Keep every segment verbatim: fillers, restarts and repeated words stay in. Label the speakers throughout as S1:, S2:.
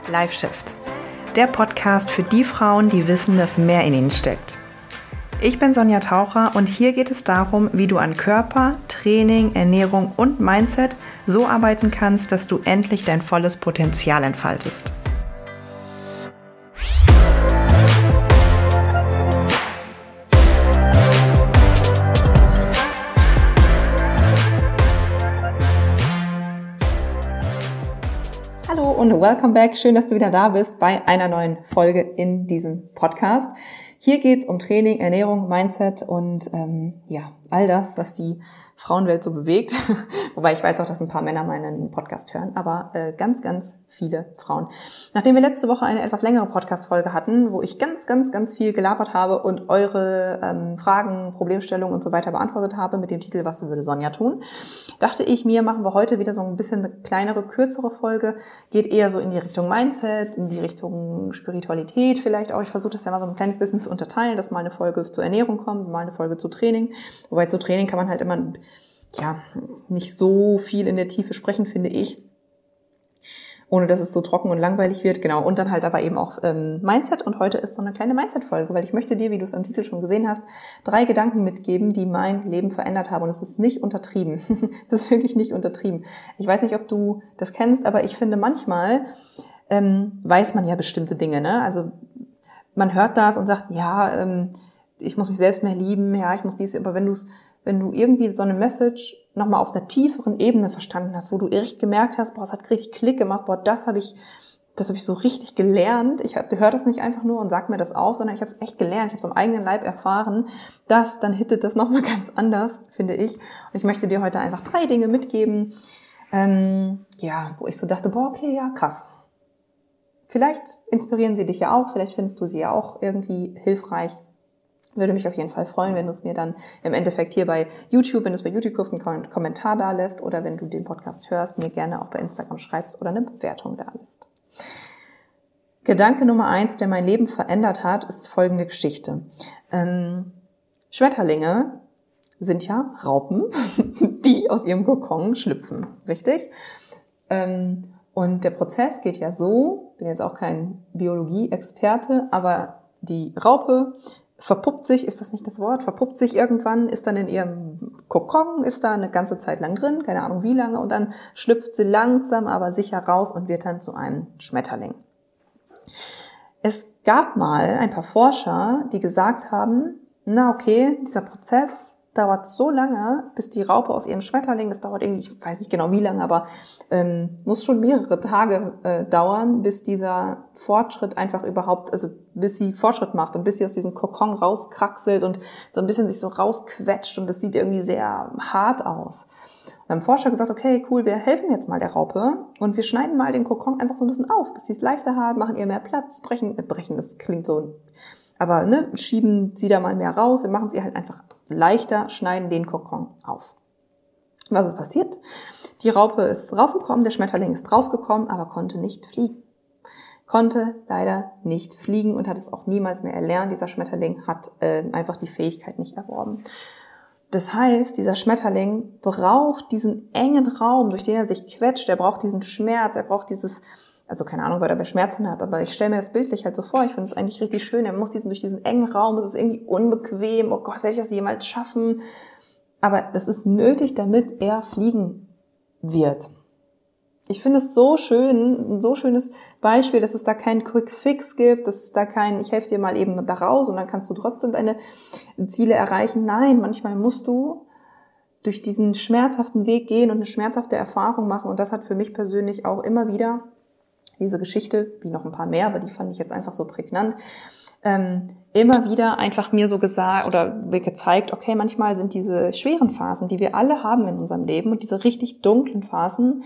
S1: LifeShift, der Podcast für die Frauen, die wissen, dass mehr in ihnen steckt. Ich bin Sonja Taucher und hier geht es darum, wie du an Körper, Training, Ernährung und Mindset so arbeiten kannst, dass du endlich dein volles Potenzial entfaltest. Hallo und welcome back. Schön, dass du wieder da bist bei einer neuen Folge in diesem Podcast. Hier geht's um Training, Ernährung, Mindset und ähm, ja, all das, was die Frauenwelt so bewegt. Wobei ich weiß auch, dass ein paar Männer meinen Podcast hören, aber äh, ganz, ganz viele Frauen. Nachdem wir letzte Woche eine etwas längere Podcast-Folge hatten, wo ich ganz, ganz, ganz viel gelabert habe und eure ähm, Fragen, Problemstellungen und so weiter beantwortet habe mit dem Titel "Was würde Sonja tun?", dachte ich mir, machen wir heute wieder so ein bisschen eine kleinere, kürzere Folge. Geht eher so in die Richtung Mindset, in die Richtung Spiritualität vielleicht auch. Ich versuche das ja mal so ein kleines bisschen zu unterteilen, dass mal eine Folge zur Ernährung kommt, mal eine Folge zu Training. Wobei zu Training kann man halt immer ja nicht so viel in der Tiefe sprechen, finde ich, ohne dass es so trocken und langweilig wird. Genau, und dann halt aber eben auch ähm, Mindset. Und heute ist so eine kleine Mindset-Folge, weil ich möchte dir, wie du es am Titel schon gesehen hast, drei Gedanken mitgeben, die mein Leben verändert haben. Und es ist nicht untertrieben. Das ist wirklich nicht untertrieben. Ich weiß nicht, ob du das kennst, aber ich finde, manchmal ähm, weiß man ja bestimmte Dinge, ne? Also man hört das und sagt, ja, ähm, ich muss mich selbst mehr lieben, ja, ich muss dies, aber wenn du es wenn du irgendwie so eine Message nochmal auf einer tieferen Ebene verstanden hast, wo du echt gemerkt hast, boah, es hat richtig Klick gemacht, boah, das habe ich, das habe ich so richtig gelernt. Ich höre das nicht einfach nur und sag mir das auf, sondern ich habe es echt gelernt, ich habe es am eigenen Leib erfahren, das, dann hittet das nochmal ganz anders, finde ich. Und ich möchte dir heute einfach drei Dinge mitgeben, ähm, ja, wo ich so dachte, boah, okay, ja, krass. Vielleicht inspirieren sie dich ja auch, vielleicht findest du sie ja auch irgendwie hilfreich. Würde mich auf jeden Fall freuen, wenn du es mir dann im Endeffekt hier bei YouTube, wenn du es bei YouTube guckst, einen Kommentar da lässt oder wenn du den Podcast hörst, mir gerne auch bei Instagram schreibst oder eine Bewertung da lässt. Gedanke Nummer eins, der mein Leben verändert hat, ist folgende Geschichte. Ähm, Schmetterlinge sind ja Raupen, die aus ihrem Kokon schlüpfen, richtig? Ähm, und der Prozess geht ja so, bin jetzt auch kein Biologie-Experte, aber die Raupe verpuppt sich, ist das nicht das Wort, verpuppt sich irgendwann, ist dann in ihrem Kokon, ist da eine ganze Zeit lang drin, keine Ahnung wie lange, und dann schlüpft sie langsam, aber sicher raus und wird dann zu einem Schmetterling. Es gab mal ein paar Forscher, die gesagt haben, na okay, dieser Prozess dauert so lange, bis die Raupe aus ihrem Schmetterling, das dauert irgendwie, ich weiß nicht genau wie lange, aber ähm, muss schon mehrere Tage äh, dauern, bis dieser Fortschritt einfach überhaupt, also bis sie Fortschritt macht und bis sie aus diesem Kokon rauskraxelt und so ein bisschen sich so rausquetscht und das sieht irgendwie sehr hart aus. Und haben Forscher gesagt, okay, cool, wir helfen jetzt mal der Raupe und wir schneiden mal den Kokon einfach so ein bisschen auf, dass sie es leichter hat, machen ihr mehr Platz, brechen, äh, brechen, das klingt so, aber ne, schieben sie da mal mehr raus, wir machen sie halt einfach leichter, schneiden den Kokon auf. Was ist passiert? Die Raupe ist rausgekommen, der Schmetterling ist rausgekommen, aber konnte nicht fliegen. Konnte leider nicht fliegen und hat es auch niemals mehr erlernt. Dieser Schmetterling hat äh, einfach die Fähigkeit nicht erworben. Das heißt, dieser Schmetterling braucht diesen engen Raum, durch den er sich quetscht. Er braucht diesen Schmerz, er braucht dieses, also keine Ahnung, weil er bei Schmerzen hat, aber ich stelle mir das bildlich halt so vor, ich finde es eigentlich richtig schön, er muss diesen durch diesen engen Raum, es ist irgendwie unbequem, oh Gott, werde ich das jemals schaffen? Aber das ist nötig, damit er fliegen wird. Ich finde es so schön, ein so schönes Beispiel, dass es da keinen Quick Fix gibt, dass es da kein, ich helfe dir mal eben da raus und dann kannst du trotzdem deine Ziele erreichen. Nein, manchmal musst du durch diesen schmerzhaften Weg gehen und eine schmerzhafte Erfahrung machen, und das hat für mich persönlich auch immer wieder diese Geschichte, wie noch ein paar mehr, aber die fand ich jetzt einfach so prägnant, ähm, immer wieder einfach mir so gesagt oder mir gezeigt, okay, manchmal sind diese schweren Phasen, die wir alle haben in unserem Leben und diese richtig dunklen Phasen,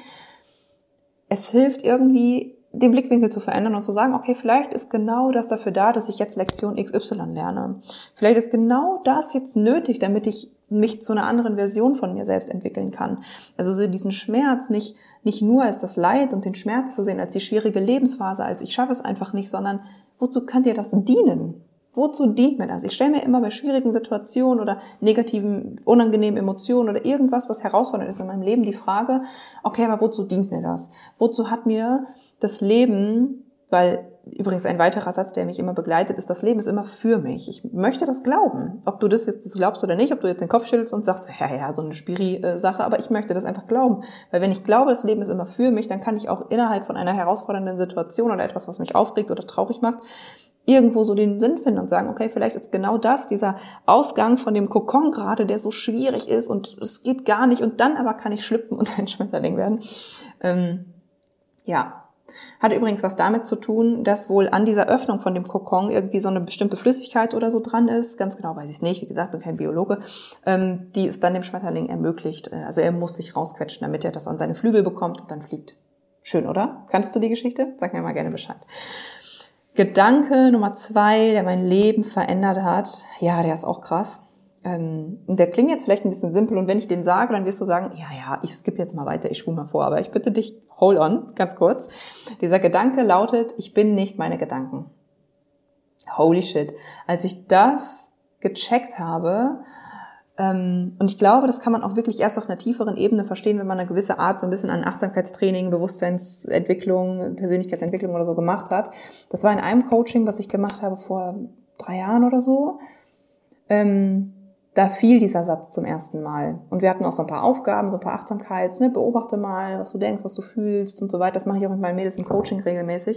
S1: es hilft irgendwie, den Blickwinkel zu verändern und zu sagen, okay, vielleicht ist genau das dafür da, dass ich jetzt Lektion X Y lerne. Vielleicht ist genau das jetzt nötig, damit ich mich zu einer anderen Version von mir selbst entwickeln kann. Also so diesen Schmerz nicht nicht nur als das Leid und den Schmerz zu sehen, als die schwierige Lebensphase, als ich schaffe es einfach nicht, sondern wozu kann dir das dienen? Wozu dient mir das? Ich stelle mir immer bei schwierigen Situationen oder negativen, unangenehmen Emotionen oder irgendwas, was herausfordernd ist in meinem Leben, die Frage, okay, aber wozu dient mir das? Wozu hat mir das Leben weil übrigens ein weiterer Satz, der mich immer begleitet, ist, das Leben ist immer für mich. Ich möchte das glauben. Ob du das jetzt glaubst oder nicht, ob du jetzt den Kopf schüttelst und sagst, ja, ja, so eine Spiri-Sache, aber ich möchte das einfach glauben. Weil wenn ich glaube, das Leben ist immer für mich, dann kann ich auch innerhalb von einer herausfordernden Situation oder etwas, was mich aufregt oder traurig macht, irgendwo so den Sinn finden und sagen, okay, vielleicht ist genau das, dieser Ausgang von dem Kokon gerade, der so schwierig ist und es geht gar nicht und dann aber kann ich schlüpfen und ein Schmetterling werden. Ähm, ja. Hat übrigens was damit zu tun, dass wohl an dieser Öffnung von dem Kokon irgendwie so eine bestimmte Flüssigkeit oder so dran ist. Ganz genau weiß ich es nicht. Wie gesagt, bin kein Biologe. Ähm, die es dann dem Schmetterling ermöglicht. Also er muss sich rausquetschen, damit er das an seine Flügel bekommt und dann fliegt. Schön, oder? Kannst du die Geschichte? Sag mir mal gerne Bescheid. Gedanke Nummer zwei, der mein Leben verändert hat. Ja, der ist auch krass. Ähm, der klingt jetzt vielleicht ein bisschen simpel und wenn ich den sage, dann wirst du sagen, ja, ja, ich skippe jetzt mal weiter, ich spule mal vor, aber ich bitte dich, hold on, ganz kurz. Dieser Gedanke lautet, ich bin nicht meine Gedanken. Holy shit. Als ich das gecheckt habe, ähm, und ich glaube, das kann man auch wirklich erst auf einer tieferen Ebene verstehen, wenn man eine gewisse Art so ein bisschen an Achtsamkeitstraining, Bewusstseinsentwicklung, Persönlichkeitsentwicklung oder so gemacht hat. Das war in einem Coaching, was ich gemacht habe vor drei Jahren oder so. Ähm, Da fiel dieser Satz zum ersten Mal. Und wir hatten auch so ein paar Aufgaben, so ein paar Achtsamkeits, ne, beobachte mal, was du denkst, was du fühlst und so weiter. Das mache ich auch mit meinen Mädels im Coaching regelmäßig.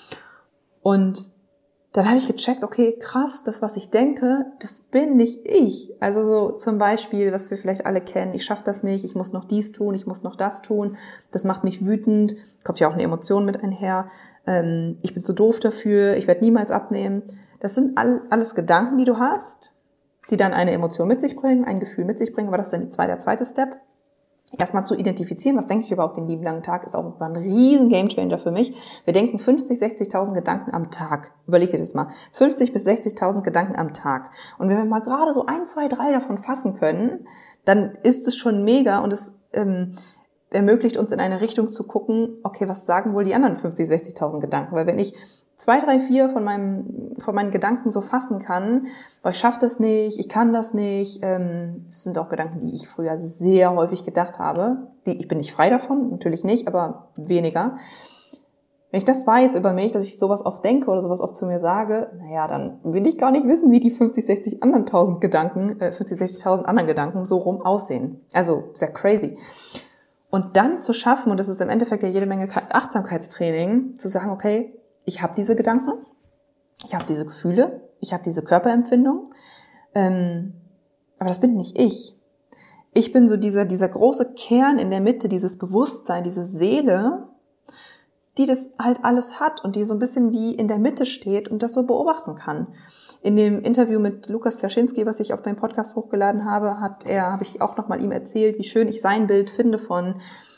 S1: Und dann habe ich gecheckt, okay, krass, das, was ich denke, das bin nicht ich. Also so zum Beispiel, was wir vielleicht alle kennen, ich schaffe das nicht, ich muss noch dies tun, ich muss noch das tun, das macht mich wütend, kommt ja auch eine Emotion mit einher, ähm, ich bin zu doof dafür, ich werde niemals abnehmen. Das sind all, alles Gedanken, die du hast, die dann eine Emotion mit sich bringen, ein Gefühl mit sich bringen, aber das ist dann die zweite, der zweite Step. Erstmal zu identifizieren, was denke ich überhaupt den lieben langen Tag, ist auch ein riesen Gamechanger für mich. Wir denken fünfzig, sechzigtausend Gedanken am Tag. Überleg dir das mal. fünfzig bis sechzigtausend Gedanken am Tag. Und wenn wir mal gerade so ein, zwei, drei davon fassen können, dann ist es schon mega und es ähm, ermöglicht uns in eine Richtung zu gucken, okay, was sagen wohl die anderen fünfzig, sechzigtausend Gedanken? Weil wenn ich zwei, drei, vier von meinem, von meinen Gedanken so fassen kann, weil ich schaffe das nicht, ich kann das nicht, ähm, das sind auch Gedanken, die ich früher sehr häufig gedacht habe. Die, ich bin nicht frei davon, natürlich nicht, aber weniger. Wenn ich das weiß über mich, dass ich sowas oft denke oder sowas oft zu mir sage, naja, dann will ich gar nicht wissen, wie die fünfzig, sechzig anderen tausend Gedanken, äh, fünfzig, sechzigtausend anderen Gedanken so rum aussehen. Also, sehr crazy. Und dann zu schaffen, und das ist im Endeffekt ja jede Menge Achtsamkeitstraining, zu sagen, okay, ich habe diese Gedanken, ich habe diese Gefühle, ich habe diese Körperempfindung, ähm, aber das bin nicht ich. Ich bin so dieser, dieser große Kern in der Mitte, dieses Bewusstsein, diese Seele, die das halt alles hat und die so ein bisschen wie in der Mitte steht und das so beobachten kann. In dem Interview mit Lukas Klaschinski, was ich auf meinem Podcast hochgeladen habe, hat er, habe ich auch nochmal ihm erzählt, wie schön ich sein Bild finde von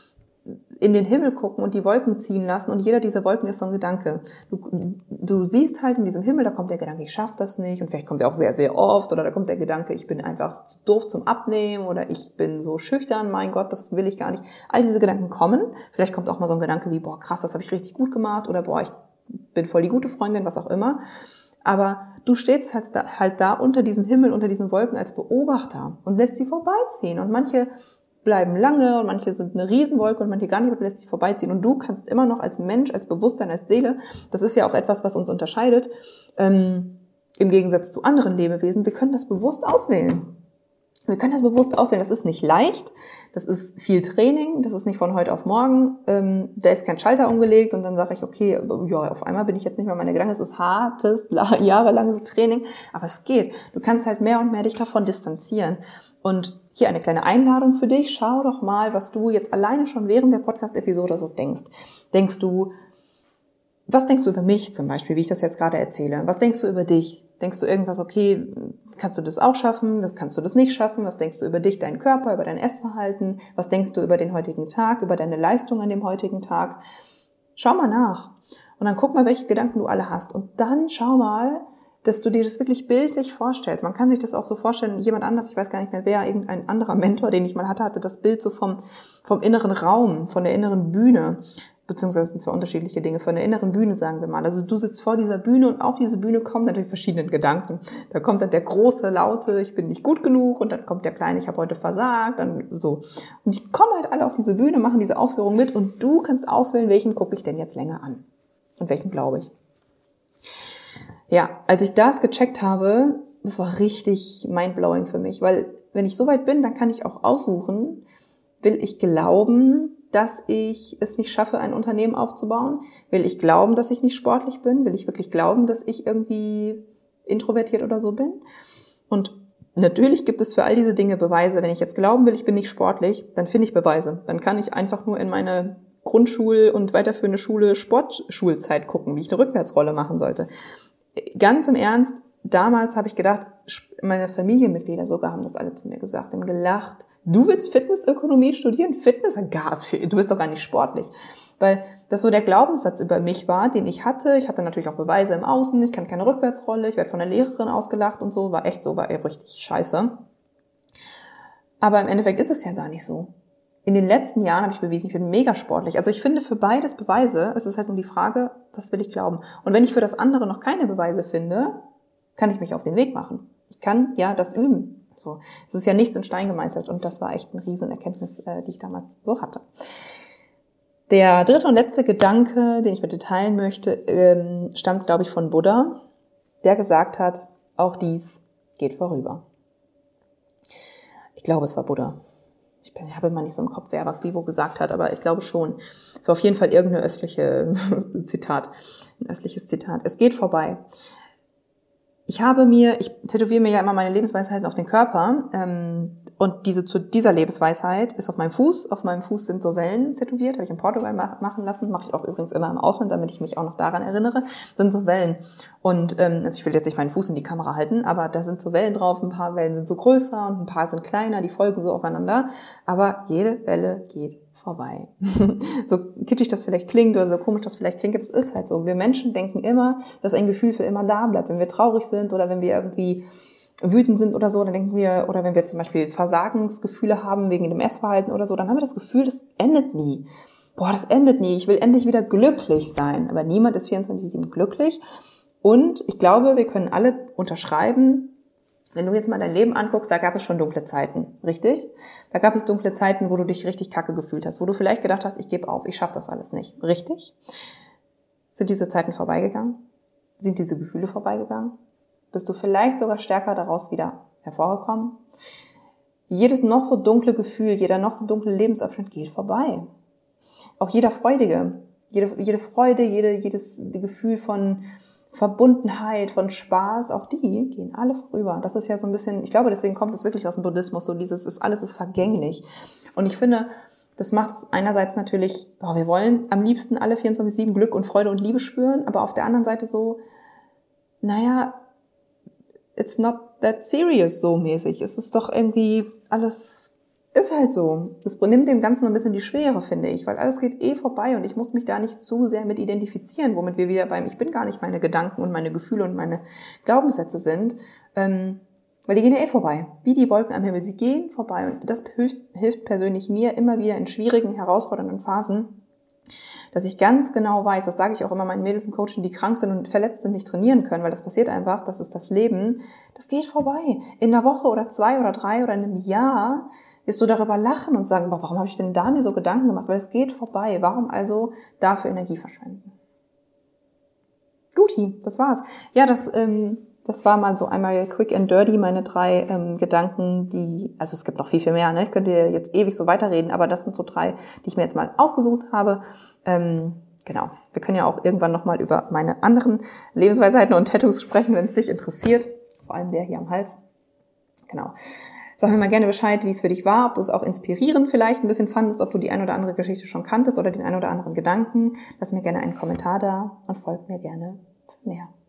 S1: in den Himmel gucken und die Wolken ziehen lassen und jeder dieser Wolken ist so ein Gedanke. Du, du siehst halt in diesem Himmel, da kommt der Gedanke, ich schaffe das nicht und vielleicht kommt er auch sehr, sehr oft oder da kommt der Gedanke, ich bin einfach zu doof zum Abnehmen oder ich bin so schüchtern, mein Gott, das will ich gar nicht. All diese Gedanken kommen. Vielleicht kommt auch mal so ein Gedanke wie, boah, krass, das habe ich richtig gut gemacht oder boah, ich bin voll die gute Freundin, was auch immer. Aber du stehst halt da, halt da unter diesem Himmel, unter diesen Wolken als Beobachter und lässt sie vorbeiziehen und manche bleiben lange und manche sind eine Riesenwolke und manche gar nicht, aber du lässt dich vorbeiziehen. Und du kannst immer noch als Mensch, als Bewusstsein, als Seele, das ist ja auch etwas, was uns unterscheidet, ähm, im Gegensatz zu anderen Lebewesen, wir können das bewusst auswählen. Wir können das bewusst auswählen. Das ist nicht leicht, das ist viel Training, das ist nicht von heute auf morgen, ähm, da ist kein Schalter umgelegt und dann sage ich, okay, ja, auf einmal bin ich jetzt nicht mehr meine Gedanken, es ist hartes, jahrelanges Training, aber es geht. Du kannst halt mehr und mehr dich davon distanzieren. Und hier eine kleine Einladung für dich, schau doch mal, was du jetzt alleine schon während der Podcast-Episode so denkst. Denkst du, was denkst du über mich zum Beispiel, wie ich das jetzt gerade erzähle? Was denkst du über dich? Denkst du irgendwas, okay, kannst du das auch schaffen, das kannst du das nicht schaffen? Was denkst du über dich, deinen Körper, über dein Essverhalten? Was denkst du über den heutigen Tag, über deine Leistung an dem heutigen Tag? Schau mal nach und dann guck mal, welche Gedanken du alle hast und dann schau mal, dass du dir das wirklich bildlich vorstellst. Man kann sich das auch so vorstellen, jemand anders, ich weiß gar nicht mehr wer, irgendein anderer Mentor, den ich mal hatte, hatte das Bild so vom, vom inneren Raum, von der inneren Bühne, beziehungsweise sind zwei unterschiedliche Dinge, von der inneren Bühne, sagen wir mal. Also du sitzt vor dieser Bühne und auf diese Bühne kommen natürlich verschiedene Gedanken. Da kommt dann der große, laute, ich bin nicht gut genug und dann kommt der kleine, ich habe heute versagt, dann so. Und die kommen halt alle auf diese Bühne, machen diese Aufführung mit und du kannst auswählen, welchen gucke ich denn jetzt länger an. und welchen glaube ich. Ja, als ich das gecheckt habe, das war richtig mindblowing für mich, weil wenn ich so weit bin, dann kann ich auch aussuchen, will ich glauben, dass ich es nicht schaffe, ein Unternehmen aufzubauen? Will ich glauben, dass ich nicht sportlich bin? Will ich wirklich glauben, dass ich irgendwie introvertiert oder so bin? Und natürlich gibt es für all diese Dinge Beweise. Wenn ich jetzt glauben will, ich bin nicht sportlich, dann finde ich Beweise. Dann kann ich einfach nur in meine Grundschul- und weiterführende Schule Sportschulzeit gucken, wie ich eine Rückwärtsrolle machen sollte. Ganz im Ernst, damals habe ich gedacht, meine Familienmitglieder sogar haben das alle zu mir gesagt, haben gelacht. Du willst Fitnessökonomie studieren? Fitness? Du bist doch gar nicht sportlich. Weil das so der Glaubenssatz über mich war, den ich hatte. Ich hatte natürlich auch Beweise im Außen. Ich kann keine Rückwärtsrolle. Ich werde von der Lehrerin ausgelacht und so. War echt so, war richtig scheiße. Aber im Endeffekt ist es ja gar nicht so. In den letzten Jahren habe ich bewiesen, ich bin mega sportlich. Also ich finde für beides Beweise. Es ist halt nur die Frage, was will ich glauben? Und wenn ich für das andere noch keine Beweise finde, kann ich mich auf den Weg machen. Ich kann ja das üben. So, es ist ja nichts in Stein gemeißelt und das war echt eine riesen Erkenntnis, äh, die ich damals so hatte. Der dritte und letzte Gedanke, den ich mit dir teilen möchte, ähm, stammt, glaube ich, von Buddha, der gesagt hat, auch dies geht vorüber. Ich glaube, es war Buddha. Ich, bin, ich habe immer nicht so im Kopf, wer was wie wo gesagt hat, aber ich glaube schon. Es war auf jeden Fall irgendeine östliche Zitat, ein östliches Zitat. Es geht vorbei. Ich habe mir, ich tätowiere mir ja immer meine Lebensweisheiten auf den Körper ähm, und diese zu dieser Lebensweisheit ist auf meinem Fuß. Auf meinem Fuß sind so Wellen tätowiert, habe ich in Portugal mach, machen lassen, mache ich auch übrigens immer im Ausland, damit ich mich auch noch daran erinnere, sind so Wellen. Und ähm, also ich will jetzt nicht meinen Fuß in die Kamera halten, aber da sind so Wellen drauf, ein paar Wellen sind so größer und ein paar sind kleiner, die folgen so aufeinander, aber jede Welle geht vorbei. So kitschig das vielleicht klingt oder so komisch das vielleicht klingt, aber es ist halt so. Wir Menschen denken immer, dass ein Gefühl für immer da bleibt. Wenn wir traurig sind oder wenn wir irgendwie wütend sind oder so, dann denken wir, oder wenn wir zum Beispiel Versagensgefühle haben wegen dem Essverhalten oder so, dann haben wir das Gefühl, das endet nie. Boah, das endet nie. Ich will endlich wieder glücklich sein. Aber niemand ist vierundzwanzig sieben glücklich. Und ich glaube, wir können alle unterschreiben, wenn du jetzt mal dein Leben anguckst, da gab es schon dunkle Zeiten, richtig? Da gab es dunkle Zeiten, wo du dich richtig kacke gefühlt hast, wo du vielleicht gedacht hast, ich gebe auf, ich schaffe das alles nicht, richtig? Sind diese Zeiten vorbeigegangen? Sind diese Gefühle vorbeigegangen? Bist du vielleicht sogar stärker daraus wieder hervorgekommen? Jedes noch so dunkle Gefühl, jeder noch so dunkle Lebensabschnitt geht vorbei. Auch jeder freudige, jede, jede Freude, jede, jedes Gefühl von Verbundenheit, von Spaß, auch die gehen alle vorüber. Das ist ja so ein bisschen, ich glaube, deswegen kommt es wirklich aus dem Buddhismus, so dieses, ist alles ist vergänglich. Und ich finde, das macht es einerseits natürlich, oh, wir wollen am liebsten alle vierundzwanzig sieben Glück und Freude und Liebe spüren, aber auf der anderen Seite so, naja, it's not that serious so mäßig. Es ist doch irgendwie alles, ist halt so. Das nimmt dem Ganzen ein bisschen die Schwere, finde ich, weil alles geht eh vorbei und ich muss mich da nicht zu sehr mit identifizieren, womit wir wieder beim, ich bin gar nicht meine Gedanken und meine Gefühle und meine Glaubenssätze sind, ähm, weil die gehen ja eh vorbei. Wie die Wolken am Himmel, sie gehen vorbei und das hilft, hilft persönlich mir immer wieder in schwierigen, herausfordernden Phasen, dass ich ganz genau weiß, das sage ich auch immer meinen Mädels und Coachen, die krank sind und verletzt sind, nicht trainieren können, weil das passiert einfach, das ist das Leben, das geht vorbei. In einer Woche oder zwei oder drei oder in einem Jahr wirst du darüber lachen und sagen, warum habe ich denn da mir so Gedanken gemacht? Weil es geht vorbei. Warum also dafür Energie verschwenden? Guti, das war's. Ja, das ähm, das war mal so einmal quick and dirty, meine drei ähm, Gedanken, die, also es gibt noch viel, viel mehr, ne? Ich könnte jetzt ewig so weiterreden, aber das sind so drei, die ich mir jetzt mal ausgesucht habe. Ähm, genau, wir können ja auch irgendwann nochmal über meine anderen Lebensweisheiten und Tattoos sprechen, wenn es dich interessiert. Vor allem der hier am Hals. Genau. Sag mir mal gerne Bescheid, wie es für dich war, ob du es auch inspirierend vielleicht ein bisschen fandest, ob du die ein oder andere Geschichte schon kanntest oder den ein oder anderen Gedanken. Lass mir gerne einen Kommentar da und folg mir gerne für mehr.